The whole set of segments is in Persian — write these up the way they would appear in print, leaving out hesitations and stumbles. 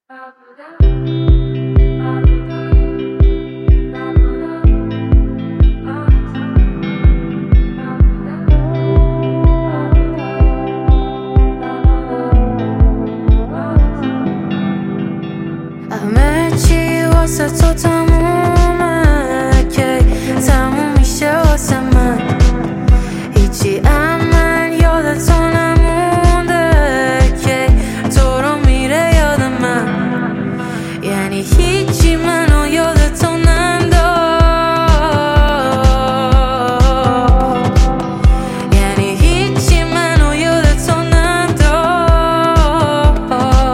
همه چی واسه تو تمومه که تموم میشه واسه من. هیچی من یاد تو نمونده که تو رو میره یاد من. یعنی هیچی منو یاد تو ننداخت. یعنی هیچی منو یاد تو ننداخت.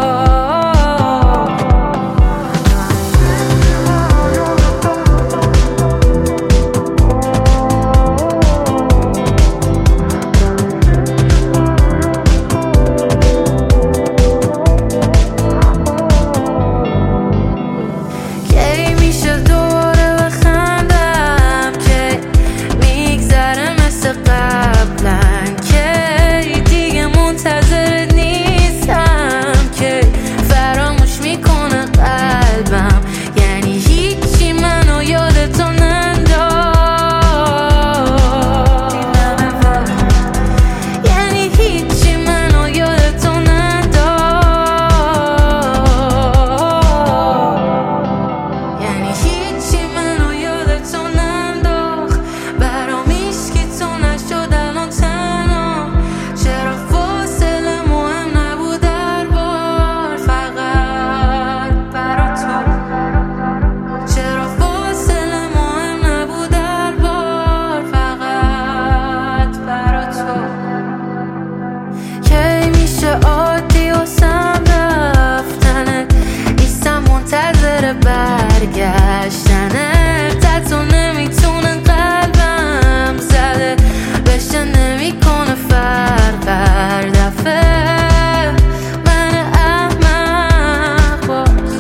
کی میشه دوباره بخندم که میگذره مثل قبلا؟ کی دیگه منتظرت نیستم که فراموش میکنه قلبم. یعنی هیچی منو یاد تو ننداخت. یعنی هیچی منو یاد تو ننداخت. یعنی هیچی منو یاد تو ننداخت. برام هیچکی تو نشد الان تنها. چرا فاصله مهم نبود در بار فقط برا تو؟ چرا فاصله مهم نبود در بار فقط برا تو؟ کی میشه عادی واسم رفتنه؟ نیستم منتظر برگشتنه. تو نمیتونه قلبم زده بشه نمیکنه فرق هر دفعه. من احمق باز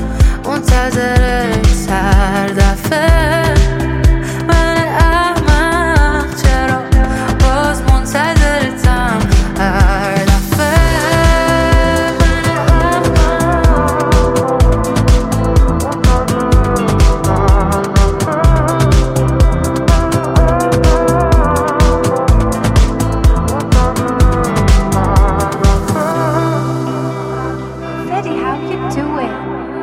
منتظرت هر دفعه. من احمق چرا باز منتظرتم هر دفعه. من Freddie, how you doing?